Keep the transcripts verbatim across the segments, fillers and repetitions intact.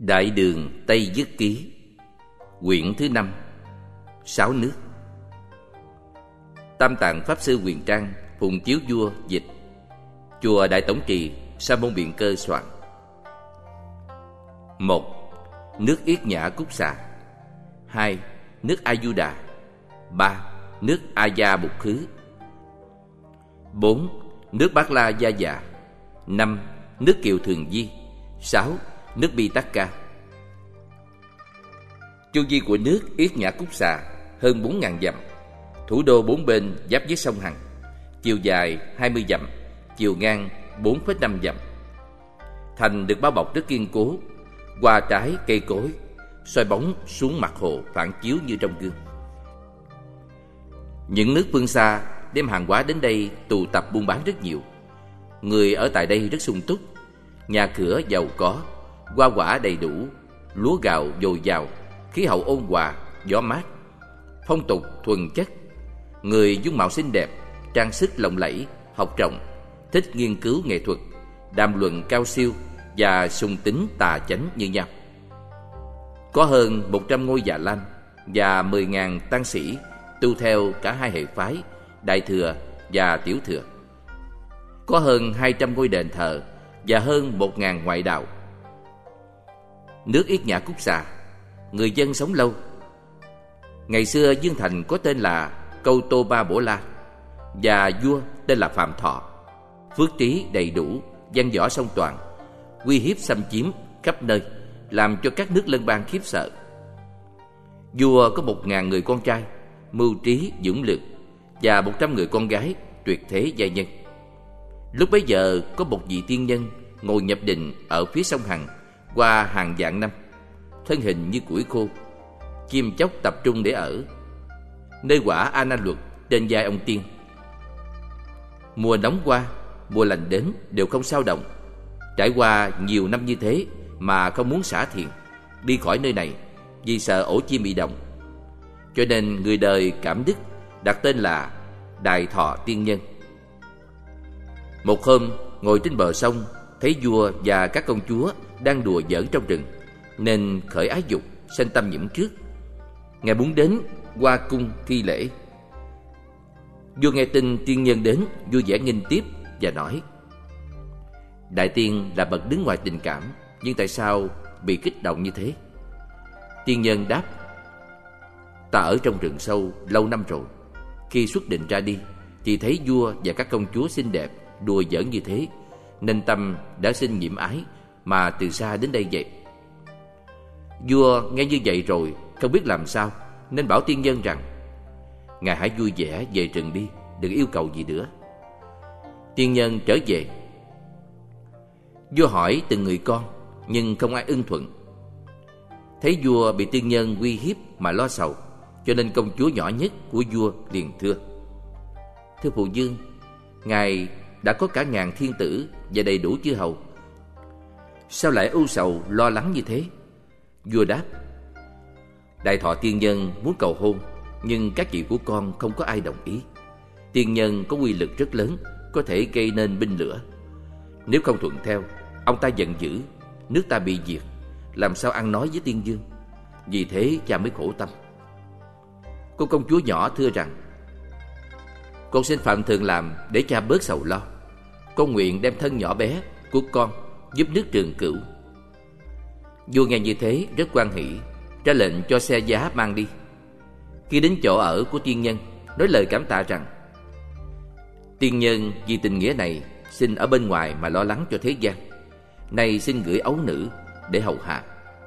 Đại Đường Tây Dứt Ký, quyển thứ năm, Sáu Nước. Tam Tạng Pháp Sư Huyền Trang, Phùng Chiếu Vua dịch. Chùa Đại Tổng Trì, Sa Môn Biện Cơ soạn. Một. Nước Yết Nhã Cúc Xà. Hai. Nước A Du Đà. Ba. Nước A Gia Bục Khứ. Bốn. Nước Bát La Gia Dạ. Năm. Nước Kiều Thường Di. Sáu. Nước Bi Tắc Ca. Chu vi của nước Yết Nhã Cúc Xà hơn bốn ngàn dặm. Thủ đô bốn bên giáp với sông Hằng. Chiều dài hai mươi dặm, chiều ngang bốn phẩy năm dặm. Thành được bao bọc rất kiên cố, hoa trái cây cối, soi bóng xuống mặt hồ phản chiếu như trong gương. Những nước phương xa đem hàng hóa đến đây tụ tập buôn bán rất nhiều. Người ở tại đây rất sung túc, nhà cửa giàu có, hoa quả đầy đủ, lúa gạo dồi dào, khí hậu ôn hòa, gió mát, phong tục thuần chất. Người dung mạo xinh đẹp, trang sức lộng lẫy, học rộng, thích nghiên cứu nghệ thuật, đàm luận cao siêu và sùng tín tà chánh như nhau. Có hơn một trăm ngôi Già Lam và mười ngàn tăng sĩ tu theo cả hai hệ phái Đại Thừa và Tiểu Thừa. Có hơn hai trăm ngôi đền thờ và hơn một ngàn ngoại đạo. Nước Yết Nhã Cúc Xà, người dân sống lâu. Ngày xưa Dương Thành có tên là Câu Tô Ba Bổ La và vua tên là Phạm Thọ. Phước trí đầy đủ, văn võ song toàn, uy hiếp xâm chiếm khắp nơi, làm cho các nước lân bang khiếp sợ. Vua có một ngàn người con trai mưu trí dũng lược và một trăm người con gái tuyệt thế giai nhân. Lúc bấy giờ có một vị tiên nhân ngồi nhập định ở phía sông Hằng qua hàng vạn năm, thân hình như củi khô, chim chóc tập trung để ở. Nơi quả A Na Luật trên vai ông tiên. Mùa nóng qua, mùa lạnh đến đều không sao động. Trải qua nhiều năm như thế mà không muốn xả thiền đi khỏi nơi này vì sợ ổ chim bị động. Cho nên người đời cảm đức đặt tên là Đại Thọ Tiên Nhân. Một hôm ngồi trên bờ sông, thấy vua và các công chúa đang đùa giỡn trong rừng, nên khởi ái dục, sanh tâm nhiễm trước. Ngài muốn đến qua cung thi lễ. Vua nghe tin tiên nhân đến, vui vẻ nghênh tiếp và nói: Đại tiên là bậc đứng ngoài tình cảm, nhưng tại sao bị kích động như thế? Tiên nhân đáp: Ta ở trong rừng sâu lâu năm rồi. Khi xuất định ra đi thì thấy vua và các công chúa xinh đẹp đùa giỡn như thế, nên tâm đã sinh nhiễm ái mà từ xa đến đây vậy. Vua nghe như vậy rồi không biết làm sao, nên bảo tiên nhân rằng: Ngài hãy vui vẻ về rừng đi, đừng yêu cầu gì nữa. Tiên nhân trở về. Vua hỏi từng người con, nhưng không ai ưng thuận. Thấy vua bị tiên nhân uy hiếp mà lo sầu, cho nên công chúa nhỏ nhất của vua liền thưa: Thưa phụ vương, ngài đã có cả ngàn thiên tử và đầy đủ chư hầu, sao lại ưu sầu lo lắng như thế? Vua đáp: Đại Thọ tiên nhân muốn cầu hôn, nhưng các vị của con không có ai đồng ý. Tiên nhân có uy lực rất lớn, có thể gây nên binh lửa. Nếu không thuận theo, ông ta giận dữ, nước ta bị diệt, làm sao ăn nói với tiên vương? Vì thế cha mới khổ tâm. Cô công chúa nhỏ thưa rằng: Con xin phạm thường làm để cha bớt sầu lo. Con nguyện đem thân nhỏ bé của con giúp nước Trường Cửu. Vua nghe như thế rất hoan hỷ, ra lệnh cho xe giá mang đi. Khi đến chỗ ở của tiên nhân, nói lời cảm tạ rằng: Tiên nhân vì tình nghĩa này xin ở bên ngoài mà lo lắng cho thế gian. Nay xin gửi ấu nữ để hầu hạ.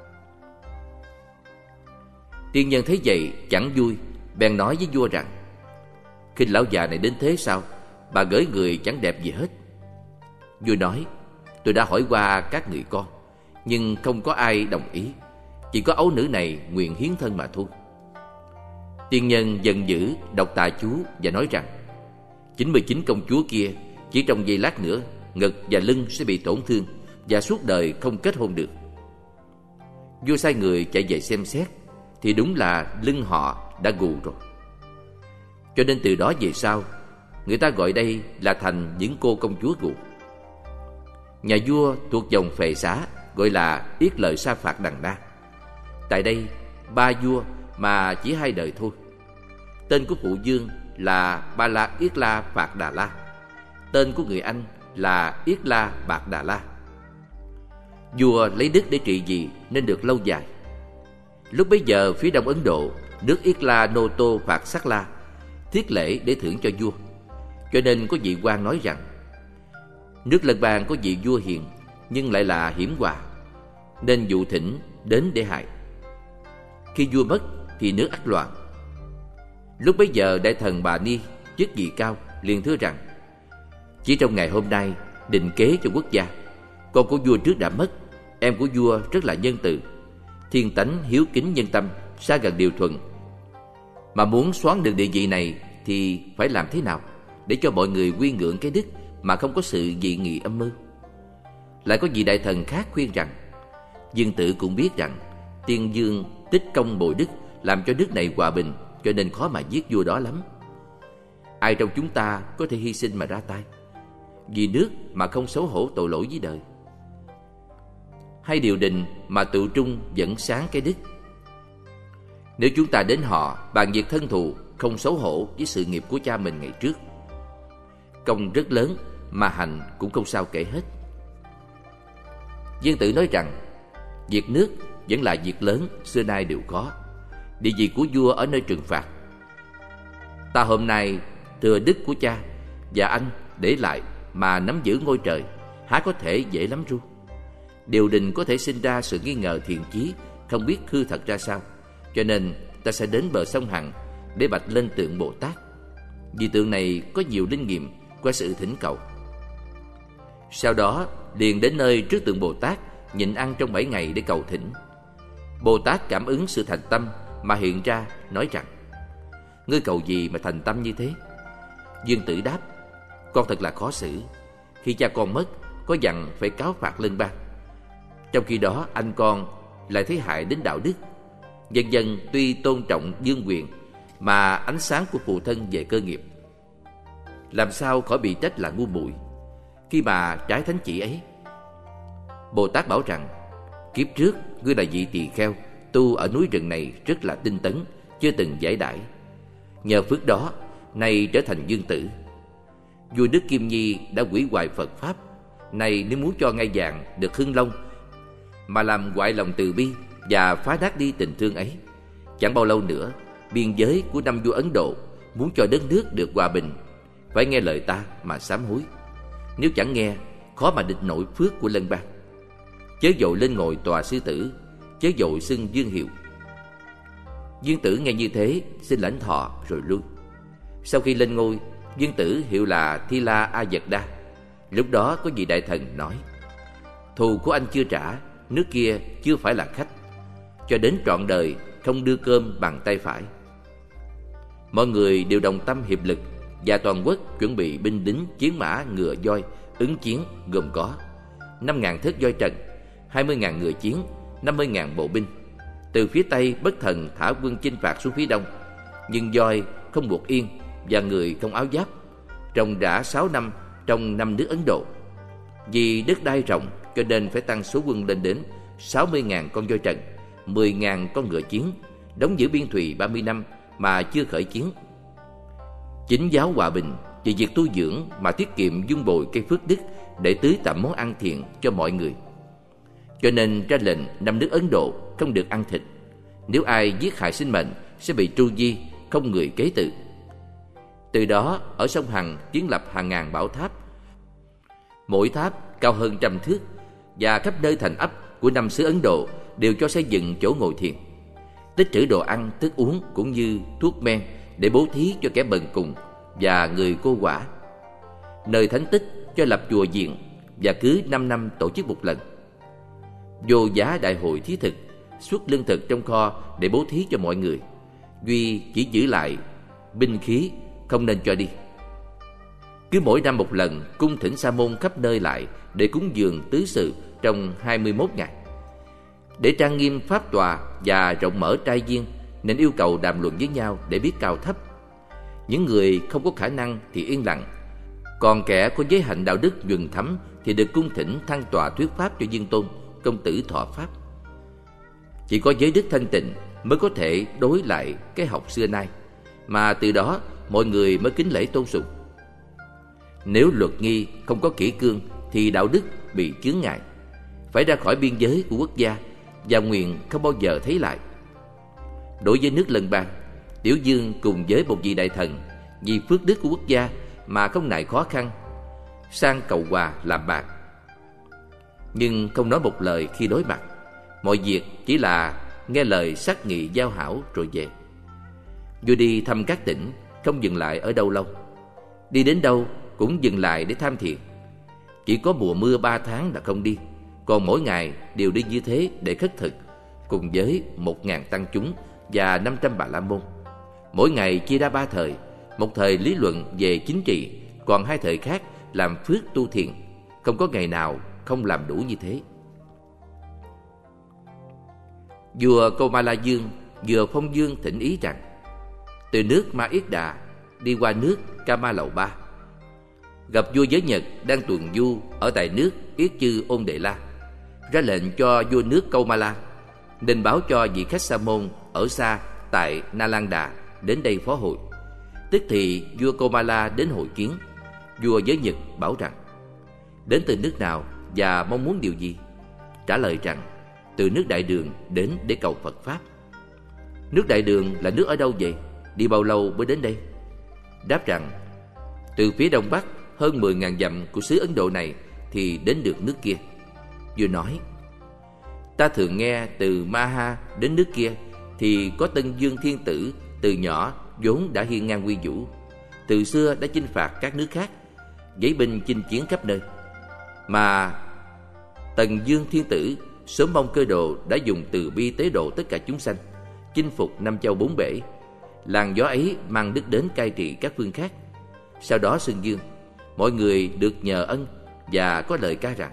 Tiên nhân thấy vậy chẳng vui, bèn nói với vua rằng: Khinh lão già này đến thế sao? Bà gửi người chẳng đẹp gì hết. Vua nói: Tôi đã hỏi qua các người con, nhưng không có ai đồng ý. Chỉ có ấu nữ này nguyện hiến thân mà thôi. Tiên nhân giận dữ đọc tà chú và nói rằng: chín mươi chín công chúa kia chỉ trong giây lát nữa ngực và lưng sẽ bị tổn thương và suốt đời không kết hôn được. Vua sai người chạy về xem xét thì đúng là lưng họ đã gù rồi. Cho nên từ đó về sau, người ta gọi đây là thành những cô công chúa gù. Nhà vua thuộc dòng Phệ Xá gọi là Yết Lợi Sa Phạt Đằng Na. Tại đây, ba vua mà chỉ hai đời thôi. Tên của phụ vương là Ba La Yết La Phạt Đà La. Tên của người anh là Yết La Bạt Đà La. Vua lấy đức để trị vì nên được lâu dài. Lúc bấy giờ phía đông Ấn Độ, nước Yết La Nô Tô Phạt Sắc La thiết lễ để thưởng cho vua. Cho nên có vị quan nói rằng nước Lân Bang có vị vua hiền nhưng lại là hiểm họa, nên dụ thỉnh đến để hại. Khi vua mất thì nước ắt loạn. Lúc bấy giờ đại thần Bà Ni, chức vị cao, liền thưa rằng chỉ trong ngày hôm nay định kế cho quốc gia. Con của vua trước đã mất, em của vua rất là nhân từ, thiên tánh hiếu kính nhân tâm, xa gần điều thuận. Mà muốn soán được địa vị này thì phải làm thế nào để cho mọi người quy ngưỡng cái đức mà không có sự dị nghị âm mưu? Lại có vị đại thần khác khuyên rằng Dương Tử cũng biết rằng Tiên Dương tích công bội đức, làm cho nước này hòa bình, cho nên khó mà giết vua đó lắm. Ai trong chúng ta có thể hy sinh mà ra tay vì nước mà không xấu hổ tội lỗi với đời? Hay điều đình mà tự trung dẫn sáng cái đức? Nếu chúng ta đến họ bàn việc thân thù, không xấu hổ với sự nghiệp của cha mình ngày trước, công rất lớn mà hành cũng không sao kể hết. Dương Tử nói rằng việc nước vẫn là việc lớn, xưa nay đều có. Địa vị của vua ở nơi trừng phạt. Ta hôm nay thừa đức của cha và anh để lại mà nắm giữ ngôi trời, há có thể dễ lắm ru? Điều đình có thể sinh ra sự nghi ngờ thiện chí, không biết hư thật ra sao. Cho nên ta sẽ đến bờ sông Hằng để bạch lên tượng Bồ Tát, vì tượng này có nhiều linh nghiệm qua sự thỉnh cầu. Sau đó liền đến nơi trước tượng Bồ Tát, nhịn ăn trong bảy ngày để cầu thỉnh. Bồ Tát cảm ứng sự thành tâm mà hiện ra, nói rằng ngươi cầu gì mà thành tâm như thế? Dương Tử đáp, con thật là khó xử. Khi cha con mất, có dặn phải cáo phạt Lân Bang, trong khi đó anh con lại thấy hại đến đạo đức. Dân dân tuy tôn trọng vương quyền, mà ánh sáng của phụ thân về cơ nghiệp, làm sao khỏi bị trách là ngu muội khi mà trái thánh chỉ ấy. Bồ Tát bảo rằng kiếp trước ngươi là vị tỳ kheo tu ở núi rừng này rất là tinh tấn, chưa từng giải đãi. Nhờ phước đó nay trở thành Dương Tử. Vua Đức Kim Nhi đã hủy hoại Phật pháp, nay nếu muốn cho ngai vàng được hưng long mà làm hoại lòng từ bi và phá nát đi tình thương ấy, chẳng bao lâu nữa biên giới của năm vua Ấn Độ muốn cho đất nước được hòa bình phải nghe lời ta mà sám hối. Nếu chẳng nghe, khó mà địch nổi phước của Lân Bang. Chớ vội lên ngồi tòa sư tử, chớ vội xưng Dương hiệu. Dương Tử nghe như thế, xin lãnh thọ rồi lui. Sau khi lên ngôi, Dương Tử hiệu là Thi La A Dật Đa. Lúc đó có vị đại thần nói: thù của anh chưa trả, nước kia chưa phải là khách, cho đến trọn đời không đưa cơm bằng tay phải. Mọi người đều đồng tâm hiệp lực, và toàn quốc chuẩn bị binh lính, chiến mã, ngựa voi ứng chiến, gồm có năm ngàn thớt voi trần, hai mươi ngàn ngựa chiến, năm mươi ngàn bộ binh. Từ phía Tây Bất Thần thả quân chinh phạt xuống phía Đông, nhưng voi không buộc yên và người không áo giáp, trồng rã sáu năm trong năm nước Ấn Độ. Vì đất đai rộng cho nên phải tăng số quân lên đến sáu mươi ngàn con voi trần, mười ngàn con ngựa chiến, đóng giữ biên thùy ba mươi năm mà chưa khởi chiến. Chính giáo hòa bình vì việc tu dưỡng mà tiết kiệm dung bồi cây phước đức để tưới tẩm món ăn thiện cho mọi người. Cho nên ra lệnh năm nước Ấn Độ không được ăn thịt. Nếu ai giết hại sinh mệnh sẽ bị tru di, không người kế tự. Từ đó ở sông Hằng kiến lập hàng ngàn bảo tháp, mỗi tháp cao hơn trăm thước, và khắp nơi thành ấp của năm xứ Ấn Độ đều cho xây dựng chỗ ngồi thiền, tích trữ đồ ăn, thức uống cũng như thuốc men để bố thí cho kẻ bần cùng và người cô quả. Nơi thánh tích cho lập chùa viện, và cứ năm năm tổ chức một lần. Vô giá đại hội thí thực, xuất lương thực trong kho để bố thí cho mọi người, duy chỉ giữ lại binh khí, không nên cho đi. Cứ mỗi năm một lần cung thỉnh sa môn khắp nơi lại để cúng dường tứ sự trong hai mươi mốt ngày. Để trang nghiêm pháp tòa và rộng mở trai viên, nên yêu cầu đàm luận với nhau để biết cao thấp. Những người không có khả năng thì yên lặng, còn kẻ có giới hạnh đạo đức nhuần thấm thì được cung thỉnh thăng tòa thuyết pháp cho viên tôn công tử thọ pháp. Chỉ có giới đức thanh tịnh mới có thể đối lại cái học xưa nay, mà từ đó mọi người mới kính lễ tôn sùng. Nếu luật nghi không có kỷ cương thì đạo đức bị chướng ngại, phải ra khỏi biên giới của quốc gia và nguyện không bao giờ thấy lại. Đối với nước lân bang, Tiểu Dương cùng với một vị đại thần vì phước đức của quốc gia mà không ngại khó khăn sang cầu hòa làm bạn, nhưng không nói một lời khi đối mặt. Mọi việc chỉ là nghe lời sát nghị giao hảo rồi về. Vua đi thăm các tỉnh, không dừng lại ở đâu lâu. Đi đến đâu cũng dừng lại để tham thiền. Chỉ có mùa mưa ba tháng là không đi, còn mỗi ngày đều đi như thế để khất thực, cùng với một ngàn tăng chúng và năm trăm bà la môn. Mỗi ngày chia ra ba thời, một thời lý luận về chính trị, còn hai thời khác làm phước tu thiền. Không có ngày nào không làm đủ như thế. Vua Komala Dương vừa phong dương thỉnh ý rằng từ nước Ma Yết Đà đi qua nước Kama Lầu Ba, gặp vua Giới Nhật đang tuần du ở tại nước Yết Chư Ôn Đệ La, ra lệnh cho vua nước Komala nên báo cho vị khách sa môn ở xa tại Nalanda đến đây phó hội. Tức thì vua Komala đến hội kiến. Vua Giới Nhật bảo rằng đến từ nước nào và mong muốn điều gì. Trả lời rằng từ nước Đại Đường đến để cầu Phật Pháp. Nước Đại Đường là nước ở đâu vậy? Đi bao lâu mới đến đây? Đáp rằng từ phía đông bắc hơn mười ngàn dặm của xứ Ấn Độ này thì đến được nước kia. Vua nói, ta thường nghe từ Maha đến nước kia thì có Tân Dương Thiên Tử từ nhỏ vốn đã hiên ngang uy vũ, từ xưa đã chinh phạt các nước khác, giấy binh chinh chiến khắp nơi. Mà Tần Dương Thiên Tử sớm mong cơ đồ đã dùng từ bi tế độ tất cả chúng sanh, chinh phục năm châu bốn bể. Làn gió ấy mang đức đến cai trị các phương khác. Sau đó xưng dương, mọi người được nhờ ân và có lời ca rằng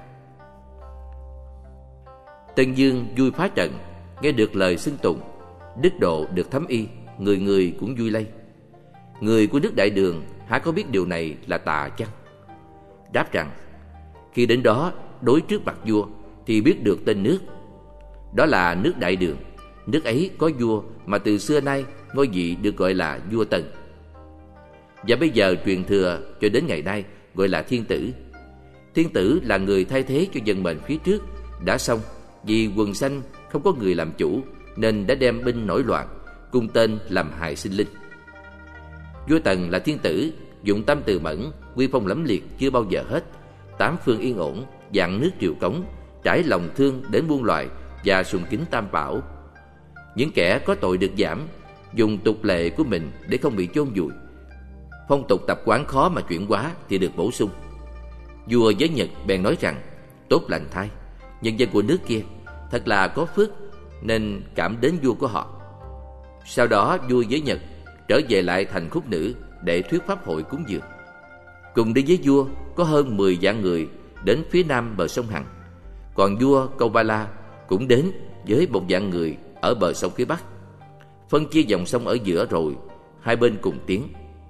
Tân Dương vui phá trận, nghe được lời xưng tụng, đức độ được thấm y, người người cũng vui lây. Người của nước Đại Đường há có biết điều này là tà chăng? Đáp rằng khi đến đó đối trước mặt vua thì biết được tên nước. Đó là nước Đại Đường. Nước ấy có vua mà từ xưa nay ngôi vị được gọi là vua Tần, và bây giờ truyền thừa cho đến ngày nay gọi là Thiên Tử. Thiên Tử là người thay thế cho vận mệnh phía trước đã xong, vì quần sanh không có người làm chủ nên đã đem binh nổi loạn, cung tên làm hại sinh linh. Vua Tần là Thiên Tử, dụng tâm từ mẫn, uy phong lẫm liệt chưa bao giờ hết, tám phương yên ổn, vạn nước triều cống, trải lòng thương đến muôn loài và sùng kính Tam Bảo. Những kẻ có tội được giảm, dùng tục lệ của mình để không bị chôn vùi. Phong tục tập quán khó mà chuyển hóa thì được bổ sung. Vua Giới Nhật bèn nói rằng tốt lành thay, nhân dân của nước kia thật là có phước nên cảm đến vua của họ. Sau đó vua Giới Nhật trở về lại thành Khúc Nữ để thuyết pháp hội cúng dường. Cùng đi với vua có hơn mười vạn người đến phía nam bờ sông Hằng. Còn vua Komala cũng đến với một vạn người ở bờ sông phía bắc. Phân chia dòng sông ở giữa rồi hai bên cùng tiến.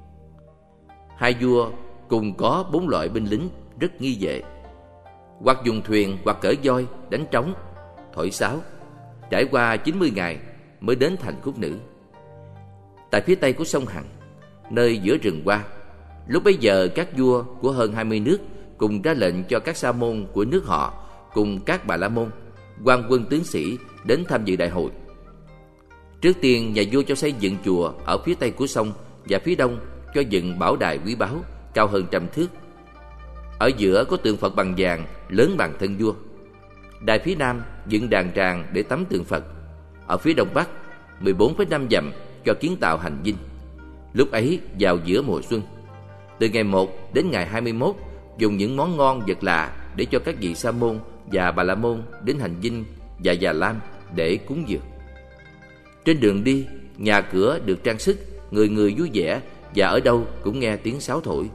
Hai vua cùng có bốn loại binh lính rất nghi vệ, hoặc dùng thuyền hoặc cởi voi đánh trống, thổi sáo. Trải qua chín mươi ngày mới đến thành Khúc Nữ. Tại phía tây của sông Hằng, nơi giữa rừng hoa, lúc bấy giờ các vua của hơn hai mươi nước cùng ra lệnh cho các sa môn của nước họ cùng các bà la môn, quan quân tướng sĩ đến tham dự đại hội. Trước tiên nhà vua cho xây dựng chùa ở phía tây của sông, và phía đông cho dựng bảo đài quý báu cao hơn trăm thước. Ở giữa có tượng Phật bằng vàng lớn bằng thân vua. Đài phía nam dựng đàn tràng để tắm tượng Phật. Ở phía đông bắc mười bốn phẩy năm dặm cho kiến tạo hành dinh. Lúc ấy vào giữa mùa xuân, từ ngày một đến ngày hai mươi mốt, dùng những món ngon vật lạ để cho các vị sa môn và bà la môn đến hành dinh và già lam để cúng dường. Trên đường đi, nhà cửa được trang sức, người người vui vẻ, và ở đâu cũng nghe tiếng sáo thổi.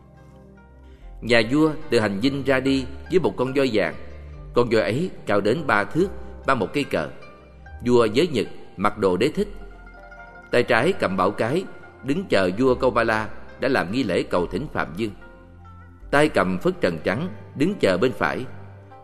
Nhà vua từ hành dinh ra đi với một con voi vàng. Con voi ấy cao đến ba thước, mang một cây cờ. Vua Giới Nhật mặc đồ đế thích, tay trái cầm bảo cái, đứng chờ vua Komala đã làm nghi lễ cầu thỉnh Phạm Dương. Tay cầm phất trần trắng, đứng chờ bên phải.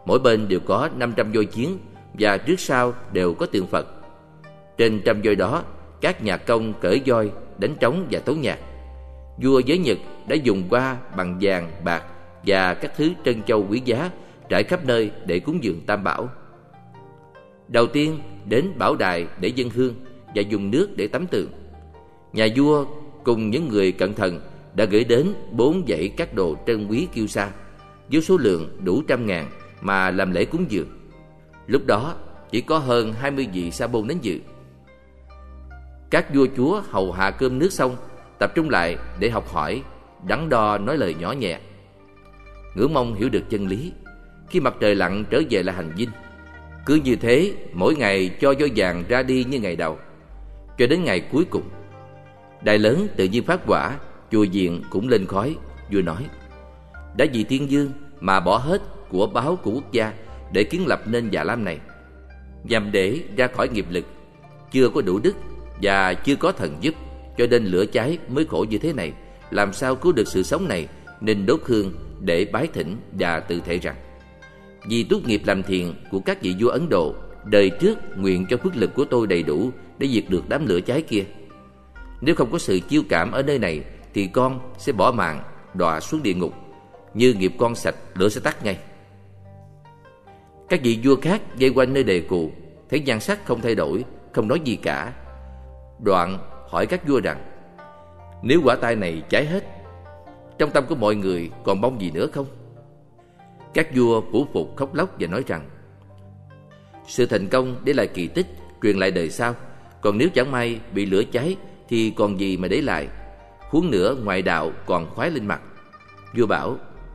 mỗi bên đều có năm trăm voi chiến và trước sau đều có tượng Phật. Trên trăm voi đó, các nhạc công cởi voi, đánh trống và tấu nhạc. Vua Giới Nhật đã dùng hoa bằng vàng, bạc và các thứ trân châu quý giá trải khắp nơi để cúng dường Tam Bảo. Đầu tiên đến bảo đài để dâng hương và dùng nước để tắm tượng. Nhà vua cùng những người cẩn thận đã gửi đến bốn dãy các đồ trân quý kiêu sa với số lượng đủ trăm ngàn mà làm lễ cúng dường. Lúc đó chỉ có hơn hai mươi vị sa môn đến dự. Các vua chúa hầu hạ cơm nước xong, tập trung lại để học hỏi, đắn đo nói lời nhỏ nhẹ. Ngưỡng mong hiểu được chân lý. Khi mặt trời lặn trở về là hành dinh. Cứ như thế, mỗi ngày cho voi vàng ra đi như ngày đầu, cho đến ngày cuối cùng. Đài lớn tự nhiên phát hỏa, chùa viện cũng lên khói. Vua nói: đã vì Thiên Dương mà bỏ hết của báu của quốc gia để kiến lập nên Già Lam này, nhằm để ra khỏi nghiệp lực, chưa có đủ đức và chưa có thần giúp, cho nên lửa cháy mới khổ như thế này. Làm sao cứu được sự sống này, nên đốt hương để bái thỉnh và tự thệ rằng: vì tốt nghiệp làm thiện của các vị vua Ấn Độ đời trước, nguyện cho phước lực của tôi đầy đủ để diệt được đám lửa cháy kia. Nếu không có sự chiêu cảm ở nơi này thì con sẽ bỏ mạng, đọa xuống địa ngục. Như nghiệp con sạch, lửa sẽ tắt ngay. Các vị vua khác vây quanh nơi đề cù, thấy nhan sắc không thay đổi, không nói gì cả. Đoạn hỏi các vua rằng: nếu quả tai này cháy hết, trong tâm của mọi người còn mong gì nữa không? Các vua phủ phục khóc lóc và nói rằng: sự thành công để lại kỳ tích, truyền lại đời sau. Còn nếu chẳng may bị lửa cháy thì còn gì mà để lại. Huống nữa ngoại đạo còn khoái lên mặt. Vua bảo: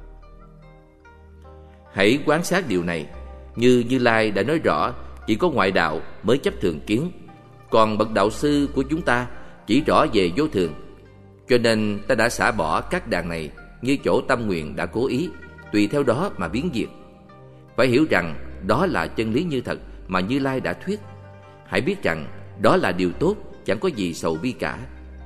hãy quan sát điều này. Như Như Lai đã nói rõ, chỉ có ngoại đạo mới chấp thường kiến, còn bậc đạo sư của chúng ta chỉ rõ về vô thường. Cho nên ta đã xả bỏ các đàn này như chỗ tâm nguyện đã cố ý, tùy theo đó mà biến diệt. Phải hiểu rằng đó là chân lý như thật mà Như Lai đã thuyết. Hãy biết rằng đó là điều tốt, chẳng có gì sầu bi cả.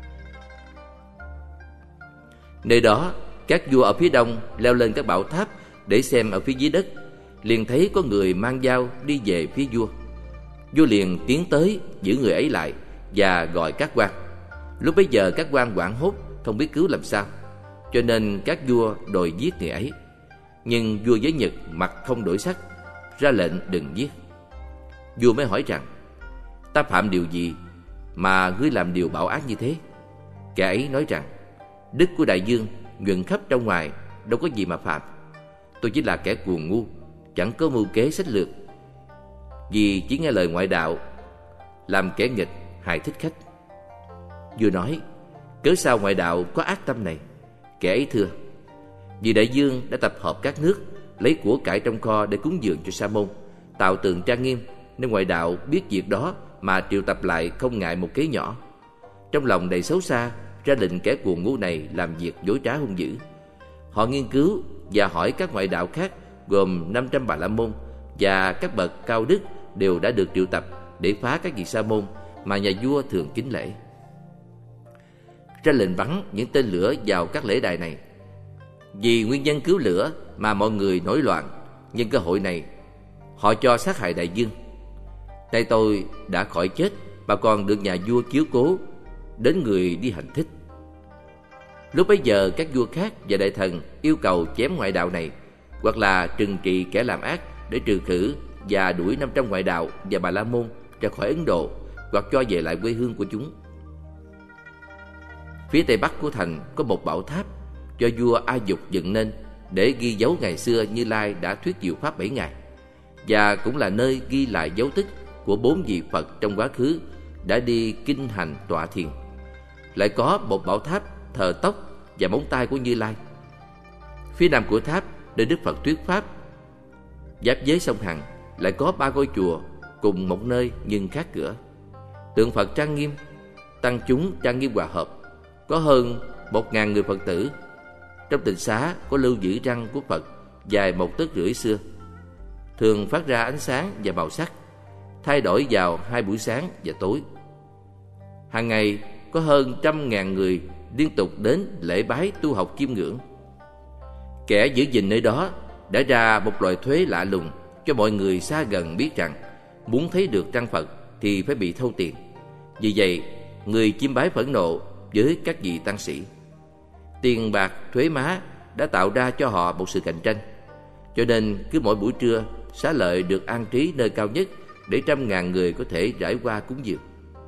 Nơi đó, các vua ở phía đông leo lên các bảo tháp để xem ở phía dưới đất. Liền thấy có người mang dao đi về phía vua. Vua liền tiến tới giữ người ấy lại và gọi các quan. Lúc bấy giờ các quan hoảng hốt, không biết cứu làm sao, cho nên các vua đòi giết người ấy. Nhưng vua Giới Nhật mặt không đổi sắc, ra lệnh đừng giết. Vua mới hỏi rằng: ta phạm điều gì mà ngươi làm điều bạo ác như thế? Kẻ ấy nói rằng: đức của đại dương nhuần khắp trong ngoài, đâu có gì mà phạm. Tôi chỉ là kẻ cuồng ngu, chẳng có mưu kế sách lược, vì chỉ nghe lời ngoại đạo, làm kẻ nghịch hại thích khách. Vua nói: cớ sao ngoại đạo có ác tâm này? Kẻ ấy thưa: vì đại dương đã tập hợp các nước, lấy của cải trong kho để cúng dường cho Sa môn, tạo tượng trang nghiêm, nên ngoại đạo biết việc đó mà triệu tập lại, không ngại một kế nhỏ. Trong lòng đầy xấu xa, ra lệnh kẻ cuồng ngu này làm việc dối trá hung dữ. Họ nghiên cứu và hỏi các ngoại đạo khác, gồm năm trăm Bà La môn và các bậc cao đức, đều đã được triệu tập để phá các vị sa môn mà nhà vua thường kính lễ. Ra lệnh bắn những tên lửa vào các lễ đài này. Vì nguyên nhân cứu lửa mà mọi người nổi loạn, nhân cơ hội này họ cho sát hại đại dương. Nay tôi đã khỏi chết mà còn được nhà vua chiếu cố, đến người đi hành thích. Lúc bấy giờ các vua khác và đại thần yêu cầu chém ngoại đạo này, hoặc là trừng trị kẻ làm ác để trừ khử và đuổi năm trăm ngoại đạo và Bà La môn ra khỏi Ấn Độ, hoặc cho về lại quê hương của chúng. Phía tây bắc của thành có một bảo tháp do vua A Dục dựng nên để ghi dấu ngày xưa Như Lai đã thuyết diệu pháp bảy ngày, và cũng là nơi ghi lại dấu tích của bốn vị Phật trong quá khứ đã đi kinh hành tọa thiền. Lại có một bảo tháp thờ tóc và móng tay của Như Lai. Phía nam của tháp, nơi Đức Phật thuyết pháp, giáp với sông Hằng, lại có ba ngôi chùa cùng một nơi nhưng khác cửa. Tượng Phật trang nghiêm, tăng chúng trang nghiêm hòa hợp, có hơn một ngàn người Phật tử. Trong tịnh xá có lưu giữ răng của Phật dài một tấc rưỡi xưa, thường phát ra ánh sáng và màu sắc, thay đổi vào hai buổi sáng và tối. Hàng ngày có hơn trăm ngàn người liên tục đến lễ bái tu học chiêm ngưỡng. Kẻ giữ gìn nơi đó đã ra một loại thuế lạ lùng cho mọi người xa gần biết rằng muốn thấy được trăng Phật thì phải bị thâu tiền. Vì vậy, người chiêm bái phẫn nộ với các vị tăng sĩ. Tiền bạc, thuế má đã tạo ra cho họ một sự cạnh tranh. Cho nên cứ mỗi buổi trưa, xá lợi được an trí nơi cao nhất để trăm ngàn người có thể rải qua cúng dường.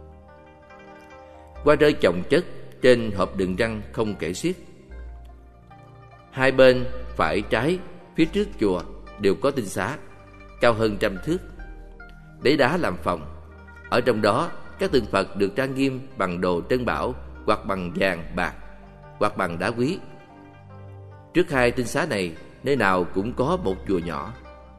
Hoa rơi chồng chất trên hộp đựng răng không kể xiết. Hai bên phải trái phía trước chùa đều có tinh xá cao hơn trăm thước, đế đá làm phòng. Ở trong đó, các tượng Phật được trang nghiêm bằng đồ trân bảo, hoặc bằng vàng bạc, hoặc bằng đá quý. Trước hai tinh xá này, nơi nào cũng có một chùa nhỏ.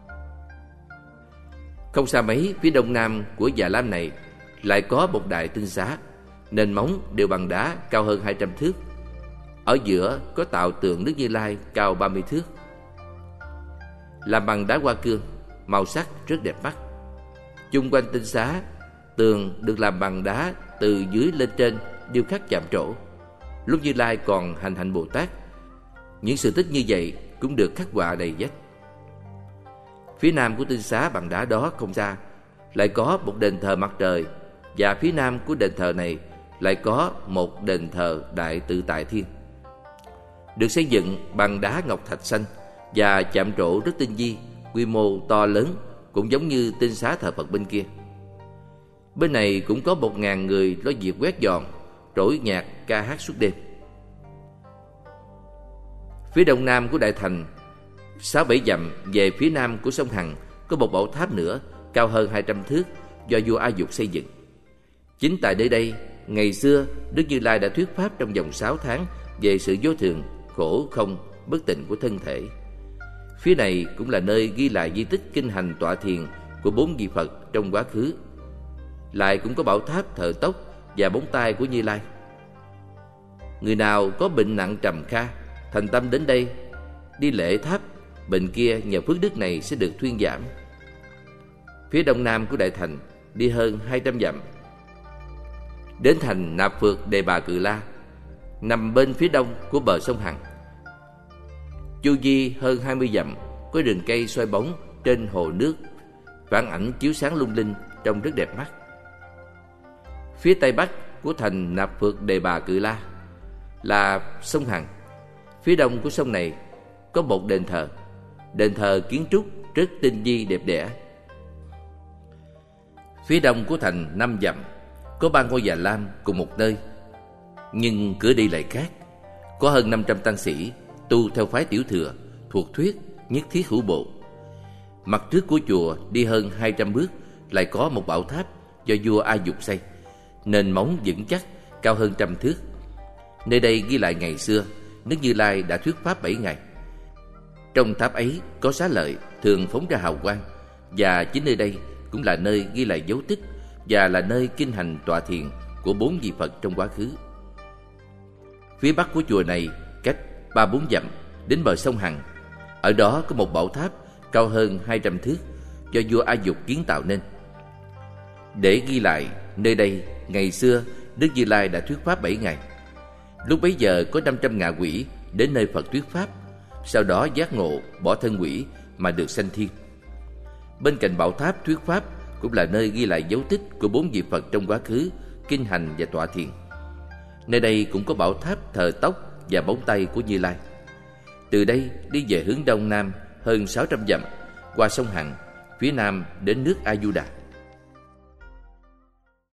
Không xa mấy, phía đông nam của Già Lam này lại có một đại tinh xá, nền móng đều bằng đá cao hơn hai trăm thước. Ở giữa có tạo tượng Đức Như Lai cao ba mươi thước, làm bằng đá hoa cương, màu sắc rất đẹp mắt. Chung quanh tinh xá, tường được làm bằng đá từ dưới lên trên điêu khắc chạm trổ. Lúc Như Lai còn hành hạnh Bồ Tát, những sự tích như vậy cũng được khắc họa đầy vách. Phía nam của tinh xá bằng đá đó không xa lại có một đền thờ mặt trời, và phía nam của đền thờ này lại có một đền thờ Đại Tự Tại Thiên, được xây dựng bằng đá ngọc thạch xanh và chạm trổ rất tinh vi, quy mô to lớn, cũng giống như tinh xá thờ Phật bên kia. Bên này cũng có một ngàn người lo việc quét dọn, trỗi nhạc ca hát suốt đêm. Phía đông nam của đại thành, sáu bảy dặm về phía nam của sông Hằng, có một bảo tháp nữa cao hơn hai trăm thước do vua A Dục xây dựng. Chính tại nơi đây, ngày xưa Đức Như Lai đã thuyết pháp trong vòng sáu tháng về sự vô thường, khổ không, bất tịnh của thân thể. Phía này cũng là nơi ghi lại di tích kinh hành tọa thiền của bốn vị Phật trong quá khứ. Lại cũng có bảo tháp thờ tóc và bóng tay của Như Lai. Người nào có bệnh nặng trầm kha, thành tâm đến đây đi lễ tháp, bệnh kia nhờ phước đức này sẽ được thuyên giảm. Phía đông nam của đại thành đi hơn hai trăm dặm, đến thành Nạp Phược Đề Bà Cự La, nằm bên phía đông của bờ sông Hằng. Chu vi hơn hai mươi dặm, có rừng cây xoay bóng trên hồ nước, phản ảnh chiếu sáng lung linh, trông rất đẹp mắt. Phía tây bắc của thành Nạp Phược Đề Bà Cự La là sông Hằng. Phía đông của sông này có một đền thờ, đền thờ kiến trúc rất tinh vi đẹp đẽ. Phía đông của thành năm dặm có ba ngôi Già Lam cùng một nơi, nhưng cửa đi lại khác. Có hơn năm trăm tăng sĩ tu theo phái Tiểu Thừa, thuộc thuyết nhất thiết hữu bộ. Mặt trước của chùa đi hơn hai trăm bước lại có một bảo tháp do vua A Dục xây, nền móng vững chắc, cao hơn trăm thước. Nơi đây ghi lại ngày xưa Đức Như Lai đã thuyết pháp bảy ngày. Trong tháp ấy có xá lợi thường phóng ra hào quang, và chính nơi đây cũng là nơi ghi lại dấu tích và là nơi kinh hành tọa thiền của bốn vị Phật trong quá khứ. Phía bắc của chùa này cách ba bốn dặm đến bờ sông Hằng. Ở đó có một bảo tháp cao hơn hai trăm thước do vua A Dục kiến tạo nên, để ghi lại nơi đây ngày xưa Đức Như Lai đã thuyết pháp bảy ngày. Lúc bấy giờ có năm trăm ngạ quỷ đến nơi Phật thuyết pháp, sau đó giác ngộ bỏ thân quỷ mà được sanh thiên. Bên cạnh bảo tháp thuyết pháp cũng là nơi ghi lại dấu tích của bốn vị Phật trong quá khứ kinh hành và tọa thiền. Nơi đây cũng có bảo tháp thờ tóc và bóng tay của Như Lai. Từ đây đi về hướng đông nam hơn sáu trăm dặm, qua sông Hằng, phía nam đến nước A Du Đà.